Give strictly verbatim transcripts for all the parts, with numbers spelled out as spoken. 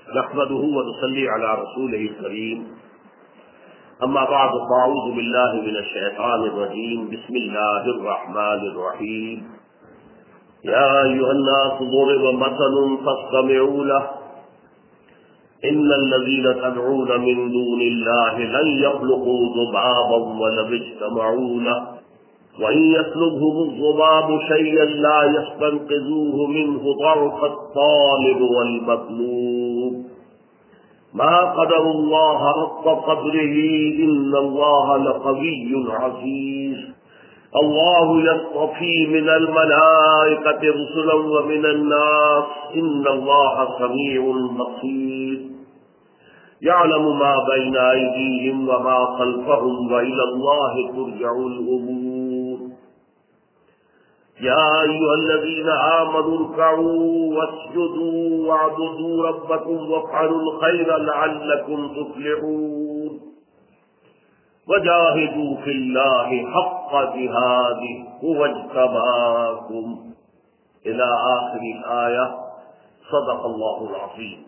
نحمده ونصلي على رسوله الكريم اما بعد فاعوذ بالله من الشيطان الرجيم بسم الله الرحمن الرحيم يا ايها الناس ضرب مثل فاستمعوا له ان الذين تدعون من دون الله لن يخلقوا ذبابا ولو اجتمعوا له وإن يسلبهم الذباب شيئا لا يستنقذوه منه ضعف الطالب والمطلوب ما قدر الله حق قدره إن الله لقوي عزيز الله يصطفي من الملائكة رسلا ومن الناس إن الله سميع بصير يعلم ما بين أيديهم وما خلفهم وإلى الله ترجع الأمور يا أيها الذين آمنوا اركعوا واسجدوا واعبدوا ربكم وافعلوا الخير لعلكم تفلحون وجاهدوا في الله حق جهاده هو اجتباكم إلى آخر الآية صدق الله العظيم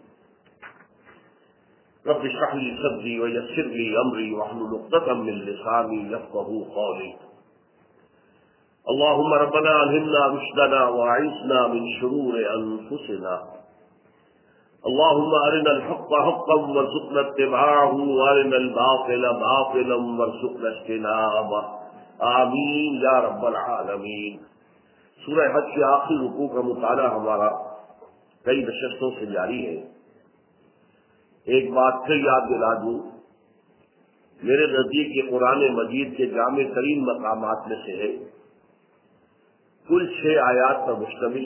رب اشرح لي صدري ويسر لي أمري واحلل عقدة من لساني يفقهوا قولي اللهم ربنا ألهمنا رشدنا وأعذنا من شرور أنفسنا اللهم أرنا الحق حقا وارزقنا اتباعه وأرنا الباطل باطلا وارزقنا اجتنابه آمین یا رب العالمین۔ سورہ حج کے آخری رکوع کا مطالعہ ہمارا کئی نشستوں سے جاری ہے۔ ایک بات پھر یاد دلا دوں، میرے نزدیک یہ قرآن مجید کے جامع ترین مقامات میں سے ہے۔ کل چھ آیات پر مشتمل،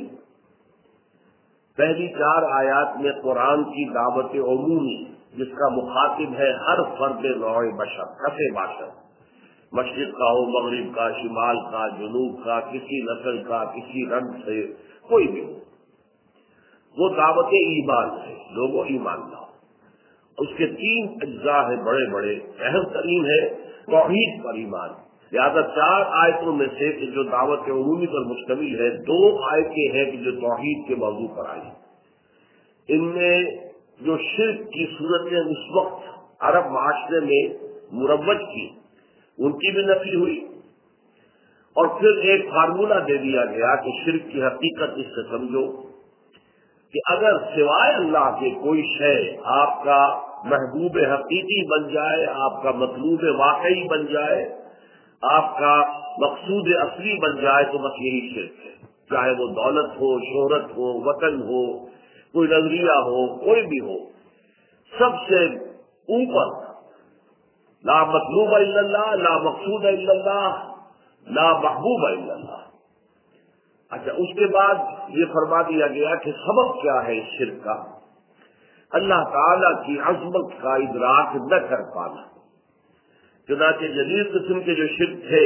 پہلی چار آیات میں قرآن کی دعوت عمومی جس کا مخاطب ہے ہر فرد نوع بشر، کسے باشر، مشرق کا ہو، مغرب کا، شمال کا، جنوب کا، کسی نسل کا، کسی رنگ سے، کوئی بھی ہو، وہ دعوت ایمان ہے، لوگوں ایمان لاؤ۔ اس کے تین اجزاء ہیں بڑے بڑے، اہم ترین ہے توحید پر ایمان۔ لہٰذا چار آیتوں میں سے کہ جو دعوت عمومی پر مشتمل ہے، دو آیتیں ہیں کہ جو توحید کے موضوع پر آئی۔ ان میں جو شرک کی صورتیں اس وقت عرب معاشرے میں مروج کی، ان کی بھی نفی ہوئی، اور پھر ایک فارمولہ دے دیا گیا کہ شرک کی حقیقت اس سے سمجھو کہ اگر سوائے اللہ کے کوئی شے آپ کا محبوب حقیقی بن جائے، آپ کا مطلوب واقعی بن جائے، آپ کا مقصود اصلی بن جائے، تو بس یہی شرک ہے، چاہے وہ دولت ہو، شہرت ہو، وطن ہو، کوئی نظریہ ہو، کوئی بھی ہو، سب سے اوپر لا مطلوب الا اللہ، لا مقصود الا اللہ، لا محبوب الا اللہ۔ اچھا، اس کے بعد یہ فرما دیا گیا کہ سبب کیا ہے اس شرک کا؟ اللہ تعالی کی عظمت کا ادراک نہ کر پانا۔ چنانچہ جدید قسم کے جو شرک تھے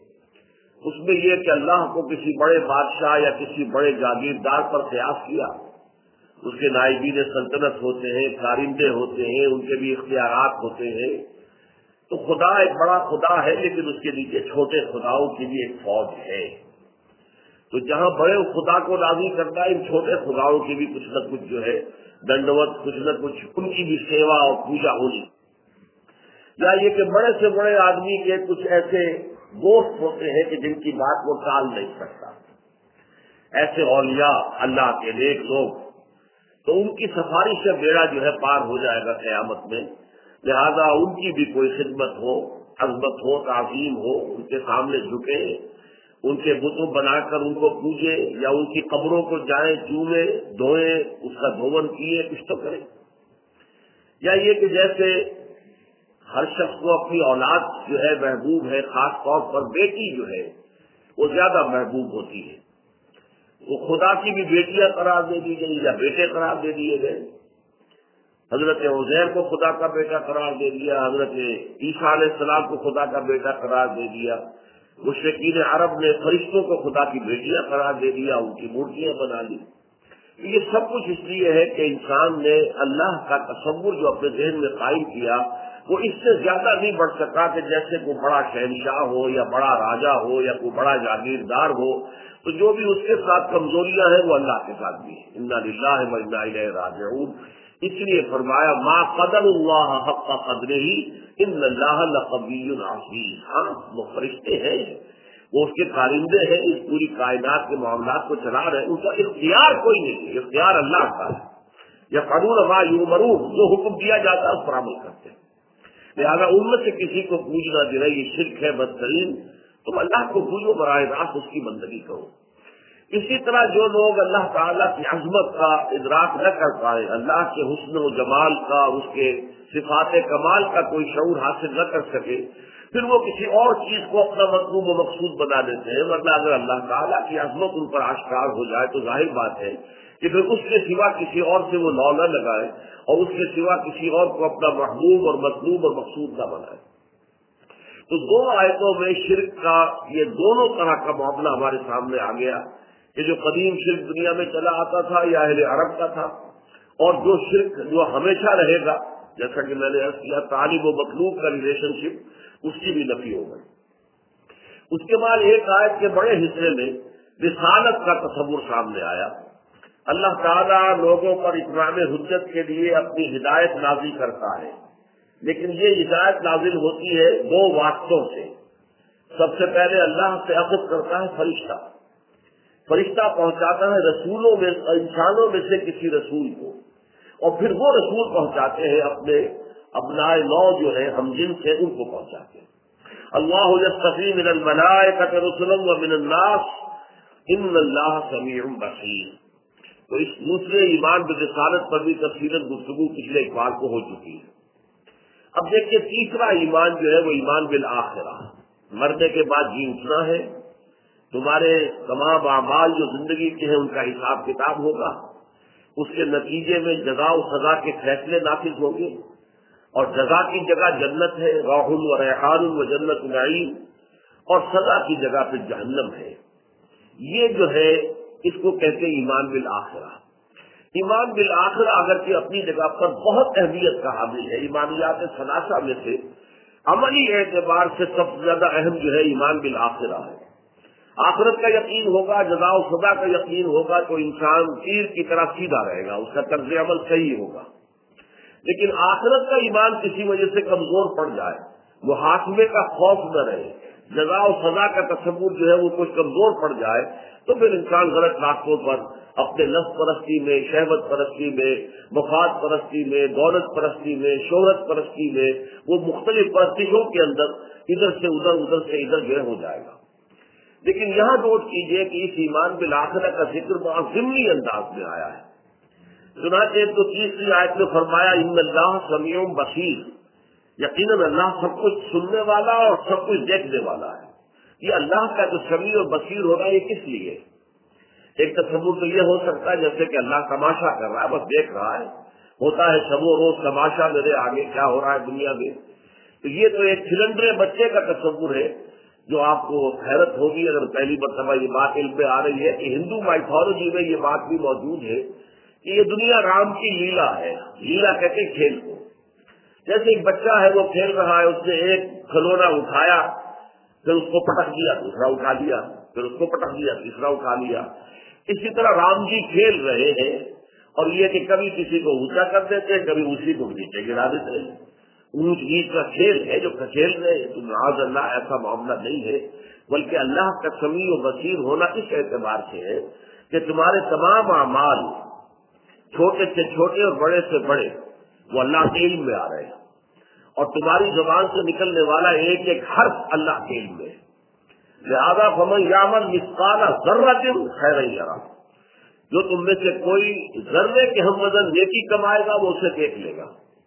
اس میں یہ کہ اللہ کو کسی بڑے بادشاہ یا کسی بڑے جاگیردار پر قیاس کیا، اس کے نائبین سلطنت ہوتے ہیں، کارندے ہوتے ہیں، ان کے بھی اختیارات ہوتے ہیں، تو خدا ایک بڑا خدا ہے لیکن اس کے نیچے چھوٹے خداؤں کی بھی ایک فوج ہے۔ تو جہاں بڑے خدا کو راضی کرتا ہے، ان چھوٹے خداؤں کی بھی کچھ نہ کچھ جو ہے دنڈوت، کچھ نہ کچھ ان کی بھی سیوا اور پوجا ہونی، یا یہ کہ بڑے سے بڑے آدمی کے کچھ ایسے دوست ہوتے ہیں کہ جن کی بات وہ ٹال نہیں سکتا، ایسے اولیاء اللہ کے نیک لوگ، تو ان کی سفارش سے بیڑا جو ہے پار ہو جائے گا قیامت میں۔ لہذا ان کی بھی کوئی خدمت ہو، عظمت ہو، تعظیم ہو، ان کے سامنے جھکے، ان کے بتوں بنا کر ان کو پوجے، یا ان کی قبروں کو جائیں، چومے، دھوئیں، اس کا دھون کیے، کچھ تو کریں۔ یا یہ کہ جیسے ہر شخص کو اپنی اولاد جو ہے محبوب ہے، خاص طور پر بیٹی جو ہے وہ زیادہ محبوب ہوتی ہے، وہ خدا کی بھی بیٹیاں قرار دے دی گئی یا بیٹے قرار دے دیے گئے۔ حضرت عزیر کو خدا کا بیٹا قرار دے دیا، حضرت عیسیٰ علیہ السلام کو خدا کا بیٹا قرار دے دیا، مشرکین عرب نے فرشتوں کو خدا کی بیٹیاں قرار دے دیا، ان کی مورتیاں بنا لی۔ یہ سب کچھ اس لیے ہے کہ انسان نے اللہ کا تصور جو اپنے ذہن میں قائم کیا وہ اس سے زیادہ نہیں بڑھ سکا کہ جیسے کوئی بڑا شہنشاہ ہو یا بڑا راجا ہو یا کوئی بڑا جاگیردار ہو، تو جو بھی اس کے ساتھ کمزوریاں ہیں وہ اللہ کے ساتھ بھی ہیں۔ انا للہ و انا الیہ راجعون۔ اس لیے فرمایا ما قدر اللہ حق قدرہ ان اللہ لقوی عزیز. ہاں وہ فرشتے ہیں، وہ اس کے کارندے ہیں، اس پوری کائنات کے معاملات کو چلا رہے ہیں، ان کا اختیار کوئی نہیں ہے، اختیار اللہ کا ہے. یا قانون ما یؤمرون، جو حکم دیا جاتا ہے اس پر عمل کرتے ہیں. لہٰذا ان میں سے کسی کو پوجنا دینا یہ شرک ہے بدترین. تم اللہ کو پوجو، براہ راست اس کی بندگی کرو. اسی طرح جو لوگ اللہ تعالیٰ کی عظمت کا ادراک نہ کر پائے، اللہ کے حسن و جمال کا، اس کے صفات کمال کا کوئی شعور حاصل نہ کر سکے، پھر وہ کسی اور چیز کو اپنا مطلوب و مقصود بنا دیتے ہیں. ورنہ اگر اللہ تعالیٰ کی عظمت ان پر آشکار ہو جائے تو ظاہر بات ہے کہ پھر اس کے سوا کسی اور سے وہ لو نہ لگائے اور اس کے سوا کسی اور کو اپنا محبوب اور مطلوب اور مقصود نہ بنائے. تو دو آیتوں میں شرک کا یہ دونوں طرح کا معاملہ ہمارے سامنے آ گیا کہ جو قدیم شرک دنیا میں چلا آتا تھا یا اہل عرب کا تھا، اور جو شرک جو ہمیشہ رہے گا، جیسا کہ میں نے عرض کیا طالب و مطلوب کا ریلیشن شپ، اس کی بھی نفی ہو گئی. اس کے بعد ایک آیت کے بڑے حصے میں رسالت کا تصور سامنے آیا. اللہ تعالیٰ لوگوں پر اتمام حجت کے لیے اپنی ہدایت نازل کرتا ہے، لیکن یہ ہدایت نازل ہوتی ہے دو واسطوں سے. سب سے پہلے اللہ سے اخذ کرتا ہے فرشتہ. فرشتہ پہنچاتا ہے رسولوں میں، انسانوں میں سے کسی رسول کو، اور پھر وہ رسول پہنچاتے ہیں اپنے ابنائے نو جو ہے ہم جن سے، ان کو پہنچاتے ہیں. اللہ یصطفی من الملائکۃ رسلا ومن الناس ان اللہ سمیع بصیر. تو اس دوسرے ایمان بالرسالت پر بھی تفصیلاً گفتگو پچھلے اقبال کو ہو چکی ہے. اب دیکھیے تیسرا ایمان جو ہے وہ ایمان بالآخرہ، مرنے کے بعد جی اٹھنا ہے. تمہارے تمام اعمال جو زندگی کے ہیں ان کا حساب کتاب ہوگا، اس کے نتیجے میں جزا و سزا کے فیصلے نافذ ہوں گے، اور جزا کی جگہ جنت ہے، روح و ریحان و جنت نعیم، اور سزا کی جگہ پہ جہنم ہے. یہ جو ہے اس کو کہتے ہیں ایمان بالآخرہ. ایمان بالآخرہ اگرچہ اپنی جگہ پر بہت اہمیت کا حامل ہے، ایمانیات ثلاثہ میں سے عملی اعتبار سے سب سے زیادہ اہم جو ہے ایمان بالآخرہ ہے. آخرت کا یقین ہوگا، جزا و سزا کا یقین ہوگا تو انسان تیر کی طرح سیدھا رہے گا، اس کا طرز عمل صحیح ہوگا. لیکن آخرت کا ایمان کسی وجہ سے کمزور پڑ جائے، محاکمے کا خوف نہ رہے، جزا و سزا کا تصور جو ہے وہ کچھ کمزور پڑ جائے، تو پھر انسان غلط راستوں پر اپنے نفس پرستی میں، شہوت پرستی میں، مفاد پرستی میں، دولت پرستی میں، شہرت پرستی میں، وہ مختلف پرستشوں کے اندر ادھر سے ادھر ادھر سے ادھر جو ہو جائے گا. لیکن یہاں نوٹ کیجئے کہ اس ایمان بالآخرہ کا ذکر بہت ضمنی انداز میں آیا ہے. چنانچہ تو تیسری آیت میں فرمایا ان اللہ سمیع بصیر، یقیناً اللہ سب کچھ سننے والا اور سب کچھ دیکھنے والا ہے. یہ اللہ کا جو سمیع اور بصیر ہو رہا ہے یہ کس لیے؟ ایک تصور تو یہ ہو سکتا ہے جیسے کہ اللہ تماشا کر رہا ہے، بس دیکھ رہا ہے. ہوتا ہے شب و روز تماشا میرے آگے کیا ہو رہا ہے دنیا میں. تو یہ تو ایک چھلنڈرے بچے کا تصور ہے جو آپ کو حیرت ہوگی اگر پہلی مرتبہ یہ بات علم پہ آ رہی ہے کہ ہندو مائتھولوجی میں یہ بات بھی موجود ہے کہ یہ دنیا رام کی لیلا ہے. لیلا کہتے ہیں کھیل کو. جیسے ایک بچہ ہے وہ کھیل رہا ہے، اس نے ایک کھلونا اٹھایا، پھر اس کو پٹک دیا، دوسرا اٹھا دیا، پھر اس کو پٹک دیا، تیسرا اٹھا لیا. اسی طرح رام جی کھیل رہے ہیں، اور یہ کہ کبھی کسی کو اونچا کر دیتے ہیں، کبھی اسی کو نیچے گرا دیتے ہیں. اونچ نیچ کا کھیل ہے جو کھیل رہے ہیں. تو معاذ اللہ ایسا معاملہ نہیں ہے، بلکہ اللہ کا سمیع و بصیر ہونا اس اعتبار سے ہے کہ تمہارے تمام اعمال چھوٹے سے چھوٹے اور بڑے سے بڑے وہ اللہ کے علم میں آ رہے ہیں، اور تمہاری زبان سے نکلنے والا ایک ایک حرف اللہ کے علم میں. لہذا فمن یعمل مثقال ذرۃ خیرا یرہ، جو تم میں سے کوئی ذرے کے ہم وزن نیکی کمائے گا وہ اسے دیکھ لے گا.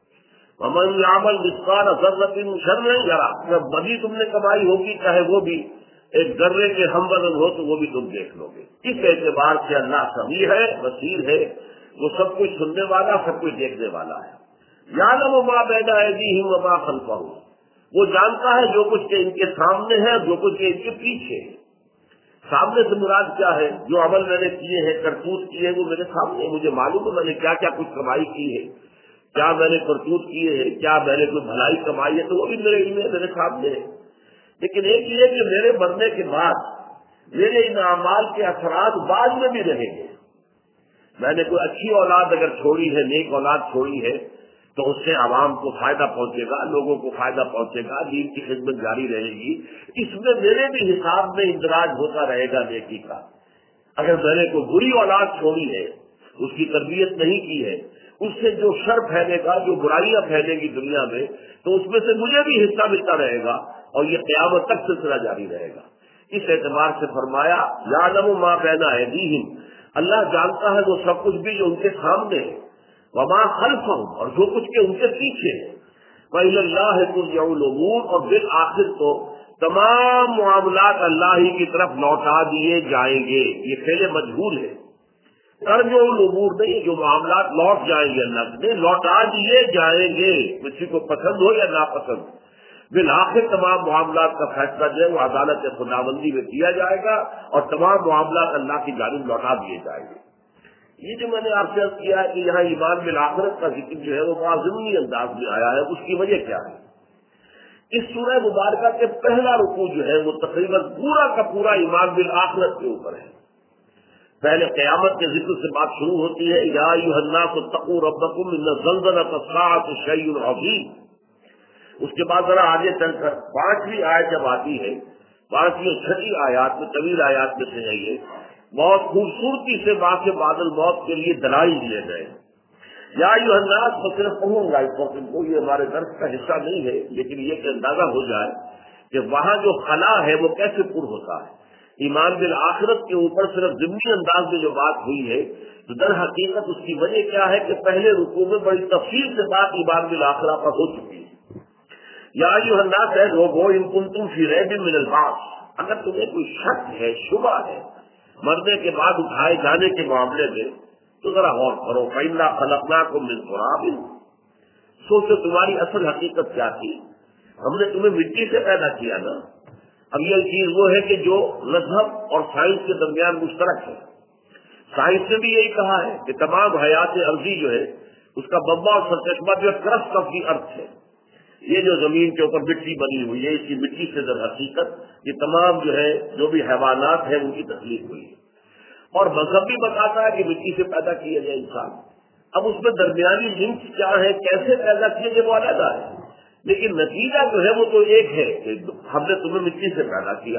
ومن یعمل مثقال ذرۃ شرا یرہ، جب بدی تم نے کمائی ہوگی چاہے وہ بھی ایک ذرے کے ہم وزن ہو تو وہ بھی تم دیکھ لو گے. اس اعتبار سے اللہ سمیع ہے، بصیر ہے، وہ سب کچھ سننے والا، سب کچھ دیکھنے والا ہے. یعلم ما بین ایدیہم وما خلفہم، وہ جانتا ہے جو کچھ کہ ان کے سامنے ہے، جو کچھ کہ ان کے پیچھے ہے. سامنے سے مراد کیا ہے؟ جو عمل میں نے کیے ہیں، کرتوت کیے ہیں، وہ میرے سامنے، مجھے معلوم ہے میں نے کیا کیا کچھ کمائی کی ہے، کیا میں نے کرتوت کیے ہیں، کیا میں نے کوئی بھلائی کمائی ہے، تو وہ بھی میرے علم میں میرے سامنے ہے. لیکن ایک یہ کہ میرے مرنے کے بعد میرے ان اعمال کے اثرات بعد میں بھی رہیں گے. میں نے کوئی اچھی اولاد اگر چھوڑی ہے، نیک اولاد چھوڑی ہے، تو اس سے عوام کو فائدہ پہنچے گا، لوگوں کو فائدہ پہنچے گا، دین کی خدمت جاری رہے گی، اس میں میرے بھی حساب میں اندراج ہوتا رہے گا نیکی کا۔ اگر میں نے کوئی بری اولاد چھوڑی ہے، اس کی تربیت نہیں کی ہے، اس سے جو شر پھیلے گا، جو برائیاں پھیلے گی دنیا میں، تو اس میں سے مجھے بھی حصہ ملتا رہے گا اور یہ قیامت تک سلسلہ جاری رہے گا۔ اس اعتبار سے فرمایا یعلم ما بین ایدیہم، اللہ جانتا ہے وہ سب کچھ بھی جو ان کے سامنے ہے، وما خلفہم، اور جو کچھ کے ان کے پیچھے ہے، وإلی اللہ ترجع الامور، اور بالآخر تو تمام معاملات اللہ ہی کی طرف لوٹا دیے جائیں گے۔ یہ فعل مجہول ہے، ترجع الامور نہیں، جو معاملات لوٹ جائیں گے اللہ نے لوٹا دیے جائیں گے، کسی کو پسند ہو یا ناپسند، بالآخر تمام معاملات کا فیصلہ جو ہے وہ عدالت خداوندی میں کیا جائے گا اور تمام معاملات اللہ کی جانب لوٹا دیے جائیں گے۔ یہ جو میں نے آپ سے عرض کیا ہے کہ یہاں ایمان بالآخرت کا ذکر جو ہے وہ بڑا ضمنی انداز میں آیا ہے، اس کی وجہ کیا ہے؟ اس سورہ مبارکہ کے پہلا رکوع جو ہے وہ تقریباً پورا کا پورا ایمان بالآخرت کے اوپر ہے۔ پہلے قیامت کے ذکر سے بات شروع ہوتی ہے، یا ایھا الناس اتقوا ربکم ان زلزلۃ الساعۃ شیء عظیم۔ اس کے بعد ذرا آگے چل کر پانچویں آیت جب آتی ہے، پانچویں چھٹی آیات میں، طویل آیات میں سے ہے یہ، بہت خوبصورتی سے واقع بادل موت کے لیے دلائل دیے گئے۔ یا ایھا الناس، میں صرف پڑھوں گا اس وقت کو، یہ ہمارے درس کا حصہ نہیں ہے، لیکن یہ کہ اندازہ ہو جائے کہ وہاں جو خلا ہے وہ کیسے پر ہوتا ہے۔ ایمان بالآخرت کے اوپر صرف ضمنی انداز میں جو بات ہوئی ہے، تو در حقیقت اس کی وجہ کیا ہے کہ پہلے رکوع میں بڑی تفصیل سے بات ایمان بالآخرہ پر ہو چکی ہے۔ یا ایھا الناس ہے لوگو ان کنتم فی ریب من البعث، اگر تمہیں کوئی شک ہے، شبہ ہے مرنے کے بعد اٹھائے جانے کے معاملے میں، تو ذرا غور کرو، فإنا خلقناکم من تراب، سوچو تمہاری اصل حقیقت کیا تھی، ہم نے تمہیں مٹی سے پیدا کیا نا۔ اب یہ چیز وہ ہے کہ جو مذہب اور سائنس کے درمیان مشترک ہے۔ سائنس نے بھی یہی کہا ہے کہ تمام حیات ارضی جو ہے اس کا بمبا اور سرچشمہ جو کرسٹ آف دی ارتھ ہے، یہ جو زمین کے اوپر مٹی بنی ہوئی ہے، اسی مٹی سے در حقیقت یہ تمام جو ہے جو بھی حیوانات ہیں ان کی تخلیق ہوئی ہے۔ اور مذہب بھی بتاتا ہے کہ مٹی سے پیدا کیا جائے انسان۔ اب اس میں درمیانی لنکس کیا ہے، کیسے پیدا کیے جائے وہ علیحدہ ہے، لیکن نتیجہ جو ہے وہ تو ایک ہے کہ ہم نے تمہیں مٹی سے پیدا کیا۔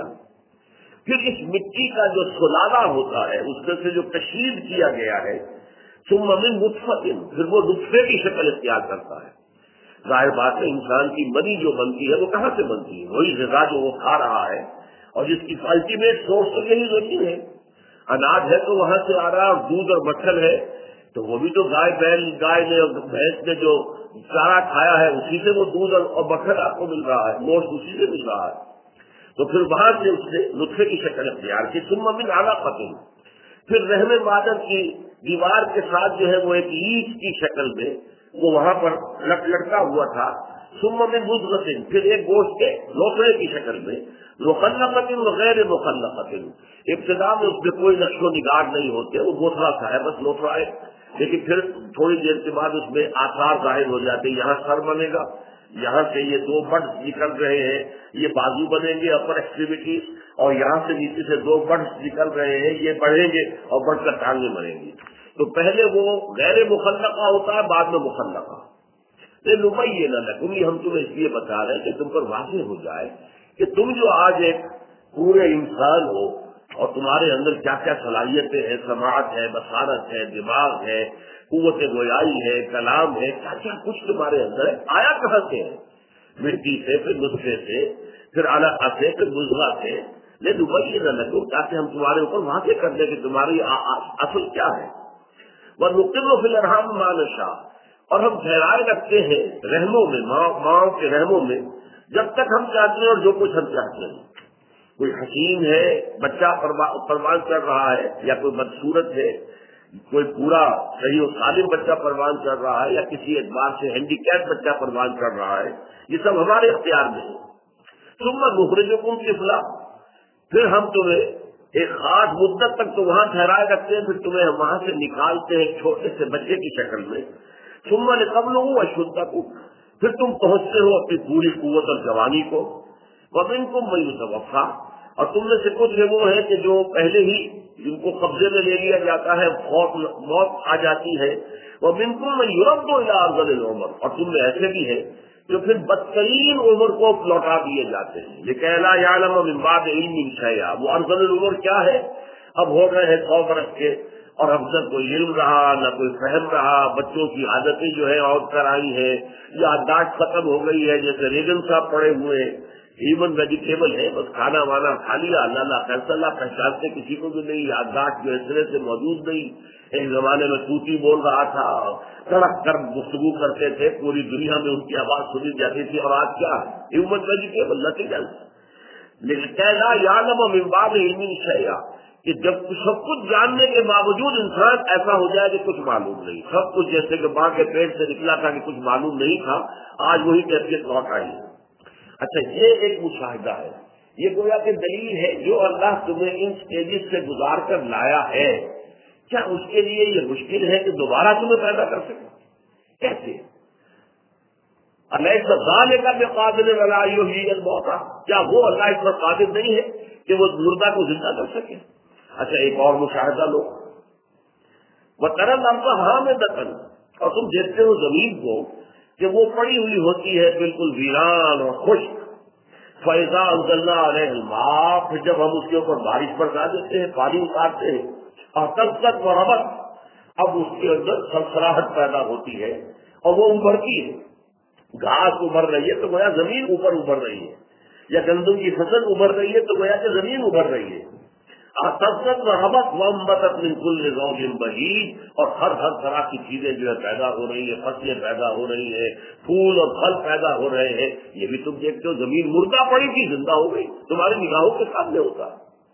پھر اس مٹی کا جو سلالہ ہوتا ہے اس میں سے جو تشکیل کیا گیا ہے، ثم من نطفۃ، پھر وہ نطفے کی شکل اختیار کرتا ہے۔ ظاہر بات ہے انسان کی منی جو بنتی ہے وہ کہاں سے بنتی ہے؟ وہی غذا جو وہ کھا رہا ہے، اور جس کی الٹیمیٹ سورس تو یہی زمین ہے۔ اناج ہے تو وہاں سے آ رہا، اور دودھ اور مکھن ہے تو وہ بھی تو گائے بیل گائے نے اور بھینس نے جو چارہ کھایا ہے اسی سے وہ دودھ اور مکھن آپ کو مل رہا ہے، گوشت اسی سے مل رہا ہے۔ تو پھر وہاں سے اس نے نطفے کی شکل اختیار کی، ثم من علقۃ، پھر رحم مادر کی دیوار کے ساتھ جو ہے وہ ایک لیچ کی شکل میں وہ وہاں پر لٹکا ہوا تھا، ثم من مضغۃ، پھر ایک گوشت کے لوتھڑے کی شکل میں، مخلقۃ وغیر مخلقۃ، ابتدا میں اس میں کوئی نقش و نگار نہیں ہوتے، وہ گوتھڑا سا ہے، بس لوتھڑا ہے، لیکن پھر تھوڑی دیر کے بعد اس میں آثار ظاہر ہو جاتے ہیں، یہاں سر بنے گا، یہاں سے یہ دو بڈز نکل رہے ہیں، یہ بازو بنیں گے اپر ایکسٹریمٹیز، اور یہاں سے نیچے سے دو بڈز نکل رہے ہیں، یہ بڑھیں گے اور بڑھ کر ٹانگیں بنیں گی۔ تو پہلے وہ غیر مخلقہ ہوتا ہے، بعد میں مخلقہ۔ لنبین لکم، یہ ہم تمہیں اس لیے بتا رہے ہیں کہ تم پر واضح ہو جائے کہ تم جو آج ایک پورے انسان ہو اور تمہارے اندر کیا کیا صلاحیتیں ہیں، سماعت ہے، بصارت ہے، دماغ ہے، قوت گویائی ہے، کلام ہے، کیا کیا کچھ تمہارے اندر ہے، آیا کہاں سے ہے؟ مٹی سے، پھر نطفے سے، پھر علقہ سے، پھر مضغہ سے۔ لنبین لکم، تاکہ ہم تمہارے اوپر واضح کر دیں کہ تمہاری اصل کیا ہے۔ وَنُقِرُّ فِي الْأَرْحَامِ مَا نَشَاءُ، اور ہم ٹھہرائے رکھتے ہیں رحموں میں، ماں کے رحموں میں جب تک ہم چاہتے ہیں اور جو کچھ ہم چاہتے ہیں۔ کوئی حکیم ہے بچہ پروان چڑھ رہا ہے، یا کوئی بدصورت ہے، کوئی پورا صحیح و سالم بچہ پروان چڑھ رہا ہے، یا کسی اعتبار سے ہینڈی کیپ بچہ پروان چڑھ رہا ہے، یہ سب ہمارے اختیار میں ہے۔ ثم نخرجکم طفلا، پھر ہم تمہیں ایک خاص مدت تک تو وہاں ٹھہرائے رکھتے ہیں، پھر تمہیں ہم وہاں سے نکالتے ہیں چھوٹے سے بچے کی شکل میں۔ ثم لتبلغوا اشدکم، پھر تم پہنچتے ہو اپنی پوری قوت اور جوانی کو۔ ومنکم من یتوفی، اور تم میں سے کچھ وہ ہیں کہ جو پہلے ہی جن کو قبضے میں لے لیا جاتا ہے، خوف موت آ جاتی ہے، ومنکم من یرد الی ارذل العمر، اور تم میں ایسے بھی ہیں جو پھر بدترین عمر کو لوٹا دیے جاتے ہیں، لکھی لا یعلم من بعد علم شیئا۔ وہ ارذل العمر کیا ہے؟ اب ہو گئے ہیں سو برس کے اور اب تک کوئی علم رہا نہ کوئی فہم رہا، بچوں کی عادتیں جو ہے اور کرائی ہیں، یادداشت ختم ہو گئی ہے، جیسے ریگن صاحب پڑے ہوئے ایون ویجیٹیبل ہے، بس کھانا وانا کھا لیا، اللہ اللہ فیصلہ پہچانتے کسی کو بھی نہیں، یادداشت جو اس طرح سے موجود نہیں۔ ایک زمانے میں طوطی بول رہا تھا، کڑک کر گفتگو کرتے تھے، پوری دنیا میں ان کی آواز سنی جاتی تھی، اور آج کیا ہے؟ Even vegetable, nothing else. لیکن کہنا یعلم من بعد علم شیئا، کہ جب سب کچھ جاننے کے باوجود انسان ایسا ہو جائے کہ کچھ معلوم نہیں، سب کچھ جیسے کہ ماں کے پیٹ سے نکلا تھا کہ کچھ معلوم نہیں تھا، آج وہی کیفیت لوٹ آئی ہے۔ اچھا، یہ ایک مشاہدہ ہے، یہ گویا کہ دلیل ہے جو اللہ تمہیں ان سٹیجز سے گزار کر لایا ہے، کیا اس کے لیے یہ مشکل ہے کہ دوبارہ تمہیں پیدا کر سکے؟ کیسے؟ الیس ذالک بقادر علی ان یحیی الموتى، کیا وہ اللہ اس پر قادر نہیں ہے کہ وہ مردہ کو زندہ کر سکے؟ اچھا، ایک اور مشاہدہ لو، وَتَرَى الْأَرْضَ هَامِدَةً، اور تم دیکھتے ہو زمین کو کہ وہ پڑی ہوئی ہوتی ہے بالکل ویران اور خشک، فَإِذَا أَنزَلْنَا عَلَيْهَا الْمَاءَ، پھر جب ہم اس کے اوپر بارش برسا دیتے ہیں، پانی اتارتے ہیں، اهْتَزَّتْ وَرَبَتْ، اب اس کے اندر سرسراہٹ پیدا ہوتی ہے اور وہ ابھرتی ہے، گھاس ابھر رہی ہے تو گویا زمین اوپر ابھر رہی ہے، یا گندم کی فصل ابھر رہی ہے تو گویا کہ زمین ابھر رہی ہے، اهْتَزَّتْ وَرَبَتْ وَأَنبَتَتْ مِنْ كُلِّ زَوْجٍ بَهِيجٍ، اور ہر ہر طرح کی چیزیں جو ہے پیدا ہو رہی ہیں، فصلیں پیدا ہو رہی ہیں، پھول اور پھل پیدا ہو رہے ہیں۔ یہ بھی تم دیکھتے ہو، زمین مردہ پڑی تھی زندہ ہو گئی، تمہاری نگاہوں کے سامنے ہوتا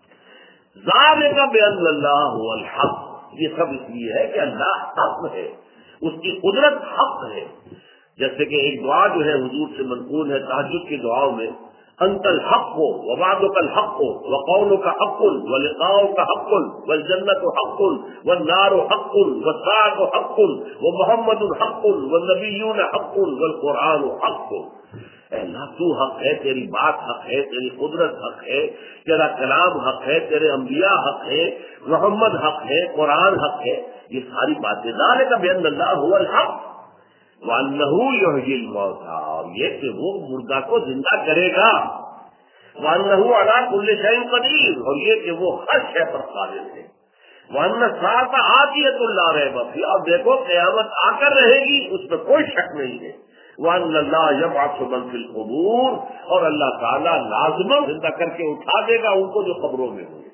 ہے۔ ذَلِكَ بِأَنَّ اللَّهَ هُوَ الْحَقُّ، یہ سب اس لیے ہے کہ اللہ حق ہے، اس کی قدرت حق ہے۔ جیسے کہ ایک دعا جو ہے حضور سے منقول ہے تہجد کی دعاؤں میں، انت الحق ووعدك الحق وقولك حق ولقاؤك حق والجنة حق والنار حق والساعة حق ومحمد حق والنبيون حق والقرآن حق۔ اے اللہ، تو حق ہے، تیری بات حق ہے، تیری قدرت حق ہے، تیرا کلام حق ہے، تیرے انبیاء حق ہے، محمد حق ہے، قرآن حق ہے، یہ ساری باتیں۔ ذالک بأن اللہ هو الحق وَأَنَّهُ يُحْيِي الْمَوْتَىٰ، اور یہ کہ وہ مردہ کو زندہ کرے گا، وَأَنَّهُ عَلَىٰ كُلِّ شَيْءٍ قَدِيرٌ، اور یہ کہ وہ ہر شے پر قادر ہے، وَأَنَّ السَّاعَةَ آتِيَةٌ لَا رَيْبَ فِيهَا، اور دیکھو قیامت آ کر رہے گی، اس میں کوئی شک نہیں ہے، وَأَنَّ اللَّهَ يَبْعَثُ مَن فِي الْقُبُورِ، اور اللہ تعالیٰ لازماً زندہ کر کے اٹھا دے گا ان کو جو قبروں میں ہوں۔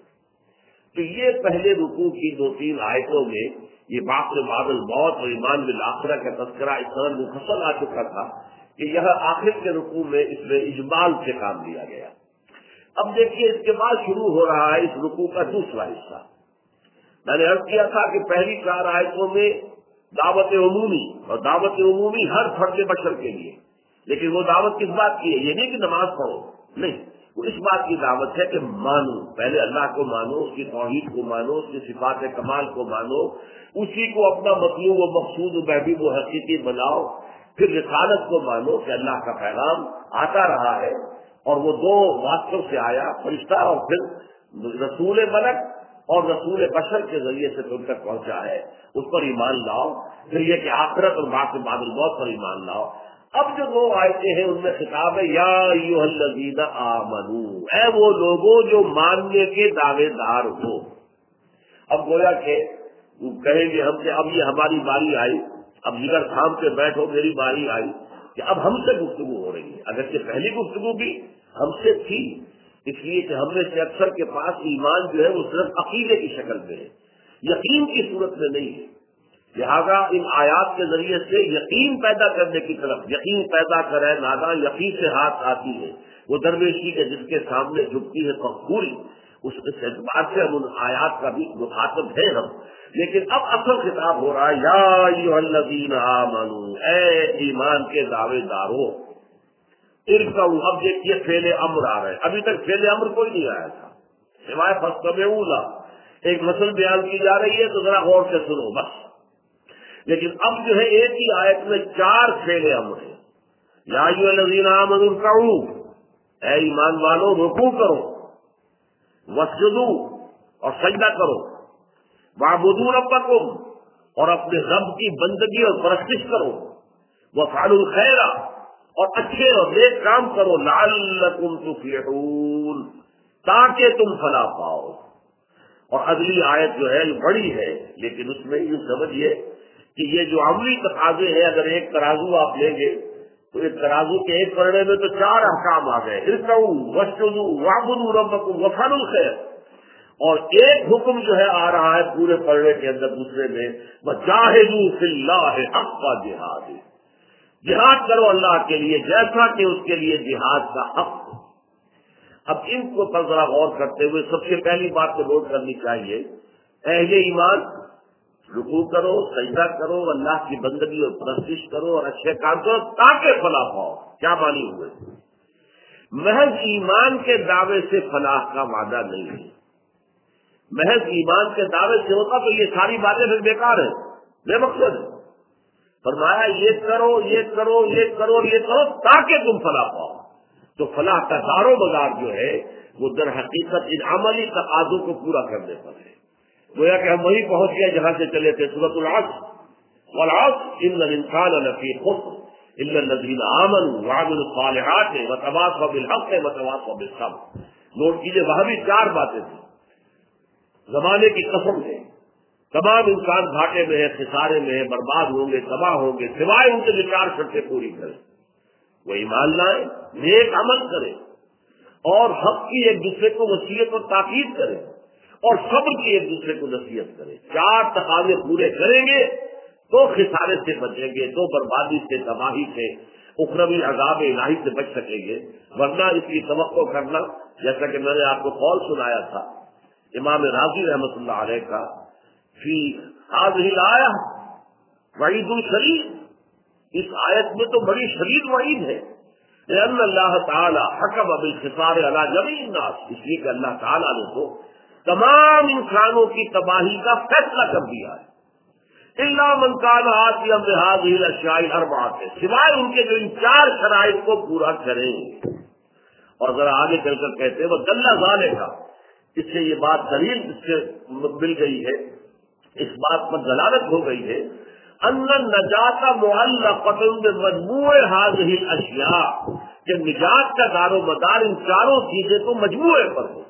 تو یہ پہلے رکوع کی دو تین آیتوں میں یہ باقر بعد الموت اور ایمان بالآخرہ کا تذکرہ اس طرح مفصل آ چکا تھا کہ یہ آخر کے رکوع میں اس میں اجمال سے کام لیا گیا۔ اب دیکھیے اس کے بعد شروع ہو رہا ہے اس رکوع کا دوسرا حصہ۔ میں نے عرض کیا تھا کہ پہلی چار آیتوں میں دعوت عمومی، اور دعوت عمومی ہر فرد بشر کے لیے، لیکن وہ دعوت کس بات کی ہے؟ یہ نہیں کہ نماز پڑھو، نہیں، وہ اس بات کی دعوت ہے کہ مانو، پہلے اللہ کو مانو، اس کی توحید کو مانو، اس کی صفات کمال کو مانو، اسی کو اپنا مطلوب و مقصود و محبوب و حقیقی بناؤ، پھر رسالت کو مانو کہ اللہ کا پیغام آتا رہا ہے اور وہ دو واسطوں سے آیا، فرشتہ اور پھر رسول ملک اور رسول بشر کے ذریعے سے تم تک پہنچا ہے، اس پر ایمان لاؤ، پھر یہ کہ آخرت اور بعد بعد الموت پر ایمان لاؤ۔ اب جو دو آیتیں ہیں ان میں خطاب ہے یا ایھا الذین آمنوا، اے وہ لوگوں جو ماننے کے دعوے دار ہو۔ اب گویا کہ کہیں گے ہم سے اب یہ ہماری باری آئی، اب جگر تھام کے بیٹھو، میری باری آئی کہ اب ہم سے گفتگو ہو رہی ہے، اگرچہ پہلی گفتگو بھی ہم سے تھی، اس لیے کہ ہم میں سے اکثر کے پاس ایمان جو ہے وہ صرف عقیدے کی شکل میں ہے، یقین کی صورت میں نہیں ہے، لہذا ان آیات کے ذریعے سے یقین پیدا کرنے کی طرف، یقین پیدا کرے نادان یقین سے ہاتھ آتی ہے، وہ درویشی کے جس کے سامنے جھکتی ہے مقبول، اس اعتبار سے ہم ان آیات کا بھی مخاطب ہیں ہم، لیکن اب اصل خطاب ہو رہا ہے یا ایھا الذین آمنوا، اے ایمان کے دعوے دارو، ارکعوا، اب دیکھیے فعل امر آ رہے ہیں، ابھی تک فعل امر کوئی نہیں آیا تھا سوائے فاستمعوا لہ، ایک مثل بیان کی جا رہی ہے تو ذرا غور سے سنو بس، لیکن اب جو ہے ایک ہی آیت میں چار فعل امر ہیں، یا ایھا الذین آمنوا ارکعوا، اے ایمان والو رکوع کرو، واسجدوا، اور सजदा करो। वाबुदू रब्बकुम, और अपने रब की बंदगी और परस्तिश करो। वफ़अलुल खैरा, और अच्छे और नेक काम करो। लअल्लकुम तुफ्लिहून, ताकि तुम फलाह पाओ। और अगली आयत जो है बड़ी है, लेकिन उसमें यूं समझिए कि ये जो अमली तकाजे हैं, अगर एक तराजू आप लेंगे तो एक तराजू के एक पलड़े में तो चार अहकाम आ गए, इरकऊ वस्जुदू वाबुदू रब्बकुम वफ़अलुल खैर। और एक हुक्म जो है आ रहा है पूरे पलड़े के अंदर, दूसरे में वजाहिदू फिल्लाहि हक़्क़ जिहाद, जिहाद करो अल्लाह के लिए जैसा कि उसके लिए जिहाद का हक। अब इनको पर जरा गौर करते हुए सबसे पहली बात तो नोट करनी चाहिए, अहले ईमान रुकू करो, सजदा करो, अल्लाह की बंदगी और परस्तिश करो और अच्छे काम करो ताकि फलाह पाओ। क्या मानी हुए? महज ईमान के दावे से फलाह का वादा नहीं है। महज ईमान के दावे से होता तो ये सारी बातें फिर बेकार है, बेमकसद है। फरमाया ये करो, ये करो, ये करो, ये करो ताकि तुम फलाह पाओ। तो फलाह का दारो मदार जो है वो दर हकीकत इन अमली तकाज़ों को पूरा करने पर है। गोया कि हम वही पहुंच गए जहां से चले थे, सूरतुल अस्र वल अस्र इन्नल इंसाना लफी खुस्र इल्ला लज़ीना आमनू व अमिलुस सालिहात व तवासौ बिल हक़्क़ व तवासौ बिस सब्र। नोट कीजिए, वहां भी चार बातें थी। जमाने की कसम है, तमाम इंसान घाटे में है, खिसारे में है, बर्बाद होंगे, तबाह होंगे, सिवाय उनके विचार शर्तें पूरी करें। वो ईमान लाए, नेक अमल करें और हक की एक दूसरे को वसीयत और ताकीद करें और सब्र की एक दूसरे को नसीहत करें। चार तकाजे पूरे करेंगे तो खिसारे से बचेंगे, तो बर्बादी से, तबाही से, उखरवी अज़ाब इलाही से बच सकेंगे। वरना इसकी तवक्को करना, जैसा कि मैंने आपको कौल सुनाया था इमाम राज़ी रहमतुल्लाह अलैह का, फी हाज़िहिल आया वईदुल शरीफ, इस आयत में तो बड़ी शदीद वईद है। लिअन्न अल्लाह ताला हकम बिल खिसार अला जमीन नास, इसलिए कि अल्लाह ताला ने तो तमाम इंसानों की तबाही का फैसला कर दिया है। इल्ला मन कान आतियम बिहाज़िहिल अश्याइल अर्बअत, सिवाय उनके जो इन चार शराइत को पूरा करें। और जरा आगे चलकर कहते हैं वो दल्ला ज़ालिका, इससे ये बात दलील इससे मिल गई है, इस बात पर दलालत हो गई है अन्ना नजाता मुअल्लक़तुन बिमजमूए हाज़िहिल अश्या, कि निजात का दारो मदार इन चारों चीजें तो मजमूए पर हो।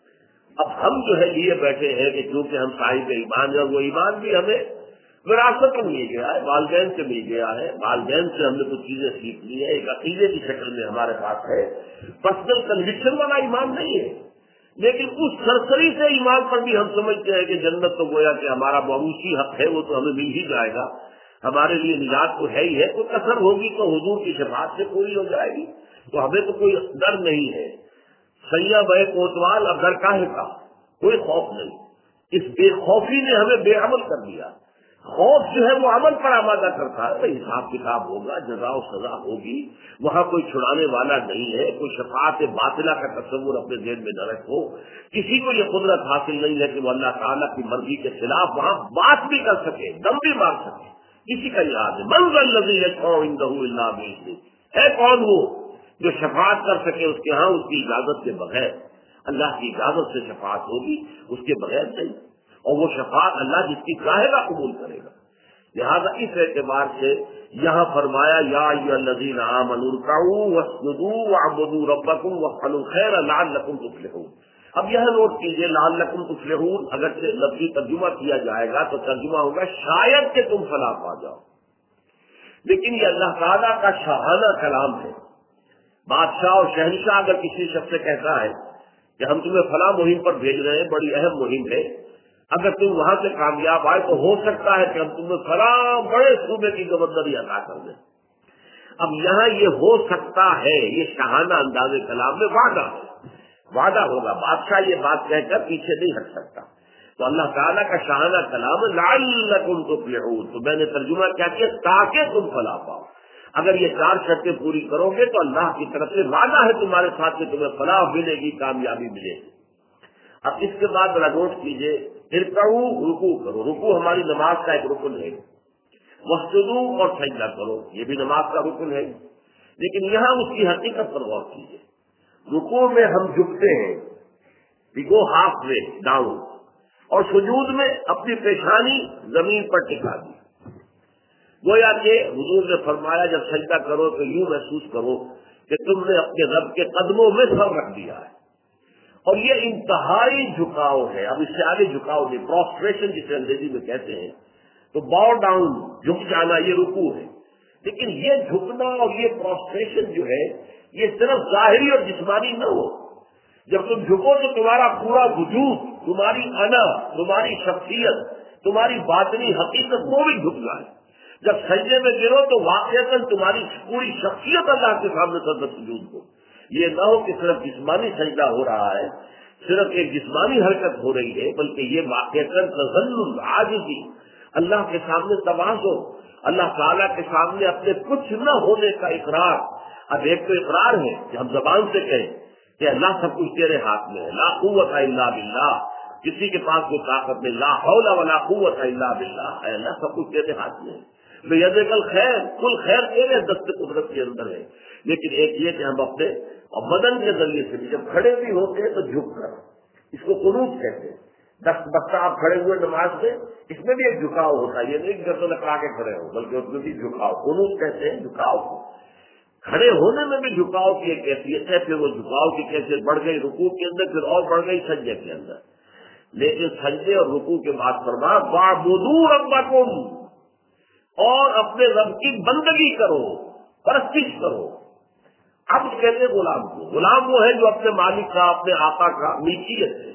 अब हम जो है लिए बैठे हैं कि क्योंकि हम साहिब ईमान है, वो ईमान भी हमें विरासत में मिल गया है, वालिदैन से मिल गया है, वालिदैन से हमने कुछ चीजें सीख ली है, एक अकीदे की शक्ल में हमारे पास है, पर्सनल कन्विक्शन वाला ईमान नहीं है। लेकिन उस सरसरी से ईमान पर भी हम समझते हैं कि जन्नत तो गोया कि हमारा मौरूसी हक है, वो तो हमें मिल ही जाएगा, हमारे लिए निजात तो है ही है, कोई कसर होगी तो हुजूर की शफाअत से पूरी हो जाएगी, तो हमें तो कोई डर नहीं है। सैया बे कोतवाल अब डर काहे का, कोई खौफ नहीं। इस बेखौफी ने हमें बेअमल कर दिया। खौफ जो है वो अमल पर आमादा करता है, हिसाब किताब होगा, जज़ा और सजा होगी, वहां कोई छुड़ाने वाला नहीं है, कोई शफाअत बातिला का तस्वुर अपने जेब में न रखो। किसी को ये कुदरत हासिल नहीं है कि वो अल्लाह ताला की मर्जी के खिलाफ वहां बात भी कर सके, दम भी मार सके। किसी का याद है मंज़ल लज़ी यशफ़अउ इंदहु इल्ला बिइज़्निही, है कौन वो जो शफाअत कर सके उसके यहाँ उसकी इजाजत के बगैर। अल्लाह की इजाजत से शफाअत होगी, उसके बगैर नहीं। और वो शफाअत अल्लाह जिसकी चाहेगा कबूल करेगा। लिहाजा इस एतबार से यहाँ फरमाया या अय्युहल्लज़ीना आमनू रुकऊ वस्जुदू वअबुदू रब्बकुम वफ़अलुल खैर लअल्लकुम तुफ्लिहून। अब यह नोट कीजिए लअल्लकुम तुफ्लिहून, अगर से लफ्ज़ी तर्जुमा किया जाएगा तो तर्जुमा होगा शायद कि तुम फलाह पा जाओ। लेकिन ये अल्लाह ताला का शाहाना कलाम है। बादशाह और शहंशाह अगर किसी शख्स से कहता है कि हम तुम्हें फला मुहिम पर भेज रहे हैं, बड़ी अहम मुहिम है, अगर तुम वहां से कामयाब आए तो हो सकता है कि हम तुम्हें फला बड़े सूबे की गवर्नरी अदा कर दें। अब यहाँ ये हो सकता है, ये शाहाना अंदाज़े कलाम में वादा है, वादा होगा। बादशाह ये बात कहकर पीछे नहीं हट सकता। तो अल्लाह ताला का शाहाना कलाम लअल्लकुम तुफ्लिहून, तो मैंने तर्जुमा क्या किया, ताकि तुम फलाह पाओ। अगर ये चार शर्तें पूरी करोगे तो अल्लाह की तरफ से वादा है तुम्हारे साथ कि तुम्हें फलाह मिलेगी, कामयाबी मिलेगी। अब इसके बाद बड़ा नोट कीजिए, इरकऊ रुकू करो, रुकू हमारी नमाज का एक रुकन है, वस्जुदू और सजदा करो, ये भी नमाज का रुकन है। लेकिन यहाँ उसकी हकीकत पर गौर कीजिए। रुकू में हम झुकते हैं, we go halfway down, اور سجود میں اپنی پیشانی زمین پر ٹکا دی. گویا کہ حضور نے فرمایا جب سجدہ کرو تو یوں محسوس کرو کہ تم نے اپنے رب کے قدموں میں سر رکھ دیا ہے. اور یہ انتہائی جھکاؤ ہے. اب اس سے آگے جھکاؤ نہیں، پروسٹریشن جسے انگریزی میں کہتے ہیں، تو باؤ ڈاؤن، جھک جانا، یہ رکوع ہے. لیکن یہ جھکنا اور یہ پروسٹریشن جو ہے یہ صرف ظاہری اور جسمانی نہ ہو. جب تم جھکو تو تمہارا پورا وجود، تمہاری انا، تمہاری شخصیت، تمہاری باطنی حقیقت وہ بھی جھک جائے. جب سجدے میں گرو تو واقعتاً تمہاری پوری شخصیت اللہ کے سامنے سجدہ سجود ہو. یہ نہ ہو کہ صرف جسمانی سجدہ ہو رہا ہے، صرف ایک جسمانی حرکت ہو رہی ہے، بلکہ یہ واقعتاً تذلل، عاجزی، اللہ کے سامنے تواضع، اللہ تعالیٰ کے سامنے اپنے کچھ نہ ہونے کا اقرار. اب ایک تو اقرار ہے کہ ہم زبان سے کہیں کہ اللہ سب کچھ تیرے ہاتھ میں ہے، لا قوت الا باللہ، کسی کے پاس کوئی طاقت نہیں، لا حول ولا قوت الا باللہ، ہے اللہ سب کچھ تیرے ہاتھ میں ہے. بیدکل خیر، کل خیر تیرے دست قدرت کے اندر ہے. لیکن ایک یہ کہ ہم اپنے اور بدن کے ذریعے سے بھی جب کھڑے بھی ہوتے ہیں تو جھک کر، اس کو قنوت کہتے ہیں. دست بستہ آپ کھڑے ہوئے نماز میں، اس میں بھی ایک جھکاؤ ہوتا ہے. یہ نہیں کہ گردن لگا کے کھڑے ہو، بلکہ اس میں بھی جھکاؤ، قنوت کہتے ہیں جھکاؤ کو. کھڑے ہونے میں بھی جھکاؤ کی ایک کیفیت ہے، پھر وہ جھکاؤ کی کیفیت بڑھ گئی رکوع کے اندر، پھر اور بڑھ گئی سجدے کے اندر. لیکن سجدے اور رکوع کے بعد فرمایا وَاعْبُدُوا رَبَّكُمْ، اور اپنے رب کی بندگی کرو، پرستش کرو. اب کہتے ہیں غلام کو، غلام وہ ہے جو اپنے مالک کا، اپنے آقا کا ملکیت ہے،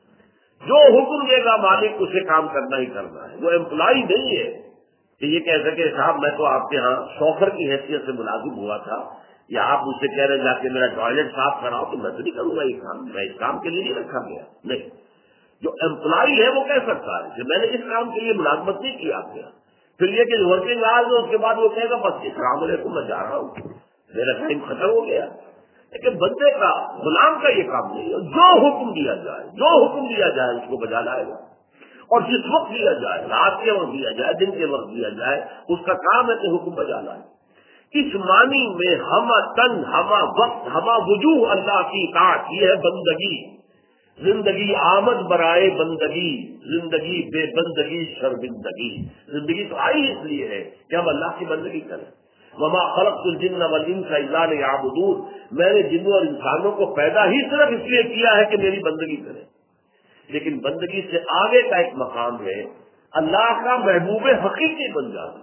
جو حکم دے گا مالک اسے کام کرنا ہی کرنا ہے. وہ امپلائی نہیں ہے کہ یہ کہہ سکے صاحب میں تو آپ کے ہاں شوفر کی حیثیت سے ملازم ہوا تھا، یا آپ مجھ سے کہہ رہے جا کے میرا ٹوائلٹ صاف کراؤ تو میں تو نہیں کروں گا یہ کام، میں اس کام کے لیے نہیں رکھا گیا. نہیں، جو امپلائی ہے وہ کہہ سکتا ہے کہ میں نے اس کام کے لیے ملازمت نہیں کی آپ کے یہاں. پھر یہ کہ ورکنگ آورز اس کے بعد وہ کہے گا بس السلام علیکم میں جا رہا ہوں، میرا ٹائم ختم ہو گیا. لیکن بندے کا، غلام کا یہ کام نہیں ہے. جو حکم دیا جائے، جو حکم دیا جائے اس کو بجا لائے گا، اور جس وقت دیا جائے، رات کے وقت دیا جائے، دن کے وقت دیا جائے، اس کا کام ہے کہ حکم بجا لائے. اس معنی میں ہما تن، ہما وقت، ہما وجوہ اللہ کی اطاعت، یہ ہے بندگی. زندگی آمد برائے بندگی، زندگی بے بندگی شرمندگی. زندگی تو آئی اس لیے ہے کہ ہم اللہ کی بندگی کریں. وما خلقت الجن والانس الا ليعبدون، میں نے جنوں اور انسانوں کو پیدا ہی صرف اس لیے کیا ہے کہ میری بندگی کریں. لیکن بندگی سے آگے کا ایک مقام ہے اللہ کا محبوب حقیقی بن جانا.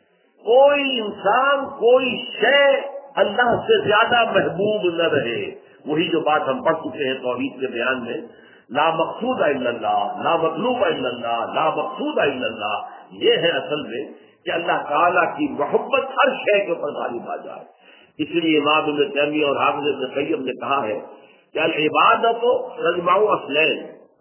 کوئی انسان، کوئی شے اللہ سے زیادہ محبوب نہ رہے. وہی جو بات ہم پڑھ چکے ہیں توحید کے بیان میں، لا مقصود الا اللہ، لا مطلوب الا اللہ، لا مقصود الا اللہ. یہ ہے اصل میں کہ اللہ تعالیٰ کی محبت ہر شے کے اوپر غالب آ جائے. اس لیے امام ابن تیمیہ اور حافظ ابن قیم نے کہا ہے کہ العبادت تجمع اصلین،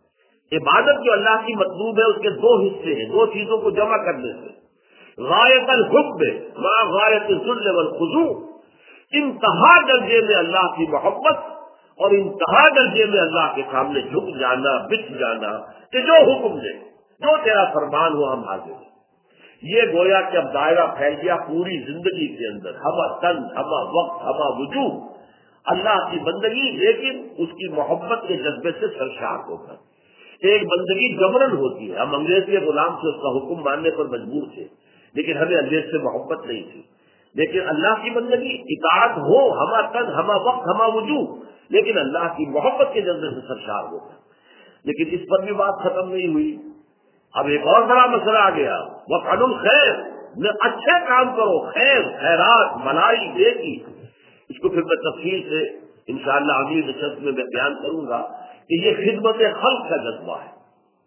عبادت جو اللہ کی مطلوب ہے اس کے دو حصے ہیں، دو چیزوں کو جمع کرنے سے. غایت الحب مع غایت الذل والخضوع، انتہا درجے میں اللہ کی محبت اور انتہا درجے میں اللہ کے سامنے جھک جانا، بچ جانا کہ جو حکم دے، جو تیرا فرمان ہو ہم حاضر ہیں. یہ گویا کہ اب دائرہ پھیل گیا پوری زندگی کے اندر، ہما تن، ہما وقت، ہما وجوہ اللہ کی بندگی، لیکن اس کی محبت کے جذبے سے سرشار ہو کر. ایک بندگی جبرن ہوتی ہے. ہم انگریز کے غلام سے اس کا حکم ماننے پر مجبور تھے، لیکن ہمیں انگریز سے محبت نہیں تھی. لیکن اللہ کی بندگی اطاعت ہو، ہما تن، ہما وقت، ہما وجوہ، لیکن اللہ کی محبت کے جذبے سے سرشار ہو کر. لیکن اس پر بھی بات ختم نہیں ہوئی. اب ایک اور بڑا مسئلہ آ گیا، وفعلوا الخیر، اچھے کام کرو، خیر، خیرات، بھلائی، نیکی. اس کو پھر میں تفصیل سے انشاءاللہ اگلی نشست میں میں بیان کروں گا کہ یہ خدمت خلق کا جذبہ ہے.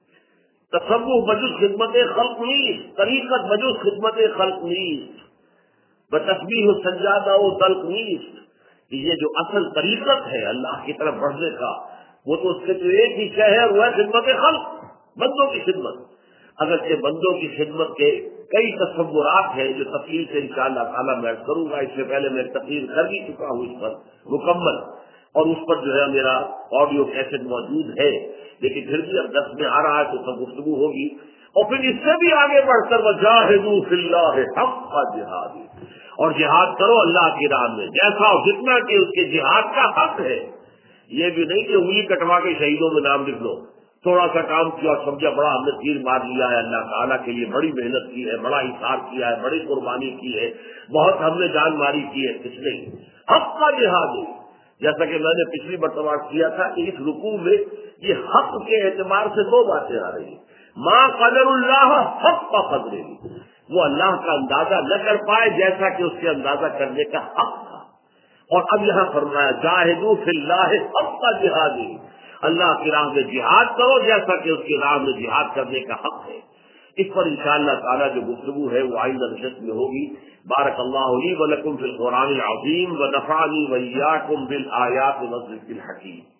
تصوف بجز خدمت خلق نیست، طریقت بجز خدمت خلق نیست، بتسبیح سجادہ و تلق نیست. کہ یہ جو اصل طریقت ہے اللہ کی طرف بڑھنے کا، وہ تو اس کے تو ایک ہی شے ہے، وہ ہے خدمت خلق، بندوں کی خدمت. اگرچہ بندوں کی خدمت کے کئی تصورات ہیں جو تفصیل سے انشاءاللہ تعالیٰ میں کروں گا. اس سے پہلے میں تقریر کر بھی چکا ہوں اس پر مکمل، اور اس پر جو ہے میرا آڈیو کیسٹ موجود ہے. لیکن پھر بھی اب دس میں آ رہا ہے تو سب گفتگو ہوگی. اور پھر اس سے بھی آگے بڑھ کر وجاہدوا فی اللہ حق جہاد، اور جہاد کرو اللہ کی راہ میں جیسا اور جتنا کہ اس کے جہاد کا حق ہے. یہ بھی نہیں کہ انگلی کٹوا کے شہیدوں میں نام لکھ لو، تھوڑا سا کام کیا اور سمجھا بڑا ہم نے تیر مار لیا ہے، اللہ تعالیٰ کے لیے بڑی محنت کی ہے، بڑا اثار کیا ہے، بڑی قربانی کی ہے، بہت ہم نے جان ماری کی ہے، کچھ نہیں. حق کا جہاد ہے. جیسا کہ میں نے پچھلی مرتبہ کیا تھا کہ اس رکوع میں یہ حق کے اعتبار سے دو باتیں آ رہی ہیں. ما قدر اللہ حق کا قدر، وہ اللہ کا اندازہ نہ کر پائے جیسا کہ اس کے اندازہ کرنے کا حق تھا. اور اب یہاں فرمایا جاہدوا فی اللہ حق کا جہاد، اللہ کی راہ میں جہاد کرو جیسا کہ اس کی راہ میں جہاد کرنے کا حق ہے. اس پر انشاءاللہ تعالی جو گفتگو ہے وہ آئندہ نشست میں ہوگی. بارک اللہ لی ولکم فی القرآن العظیم ونفعنی وإیاکم بالآیات والذکر الحکیم.